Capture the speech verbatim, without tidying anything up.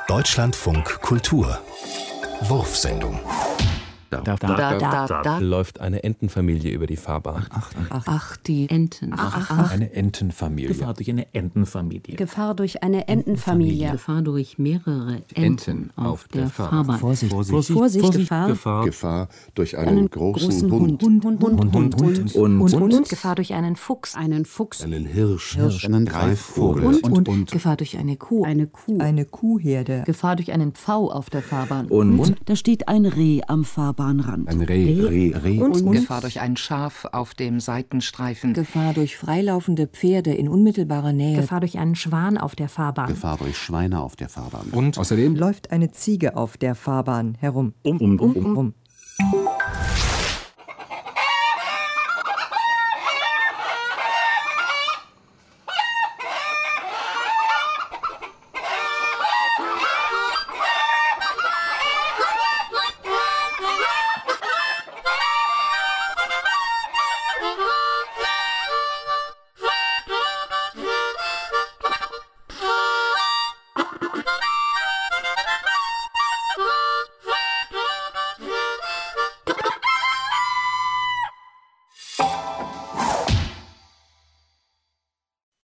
Deutschlandfunk Kultur Wurfsendung. Da, da, da, da, da, da läuft eine Entenfamilie über die Fahrbahn. Ach, ach, ach, ach die Enten. Ach, ach, ach. Eine Entenfamilie. Gefahr durch eine Entenfamilie. Gefahr durch eine Entenfamilie. Gefahr durch mehrere Enten, Enten auf, auf der, der Fahrbahn. Fahrbahn. Vorsicht, Vorsicht, Vorsicht, Vorsicht, Vorsicht, Gefahr. Gefahr. Gefahr durch einen, Einen großen, großen Hund. Hund. Hund, Hund, Hund, Hund, Hund. Und, Und, und, und. Gefahr durch einen Fuchs. Einen Fuchs. Einen Hirsch. Hirsch. Einen Greifvogel. Und, und, und. Gefahr durch eine Kuh. Eine Kuh. Eine Kuhherde. Gefahr durch einen Pfau auf der Fahrbahn. Und, und Da steht ein Reh am Fahrbahnrand. Ein Reh. Reh. Reh. Und, und Gefahr durch ein Schaf auf dem Seitenstreifen. Gefahr durch freilaufende Pferde in unmittelbarer Nähe. Gefahr durch einen Schwan auf der Fahrbahn. Gefahr durch Schweine auf der Fahrbahn. Und außerdem Läuft eine Ziege auf der Fahrbahn herum. Um, um, um, um. Um.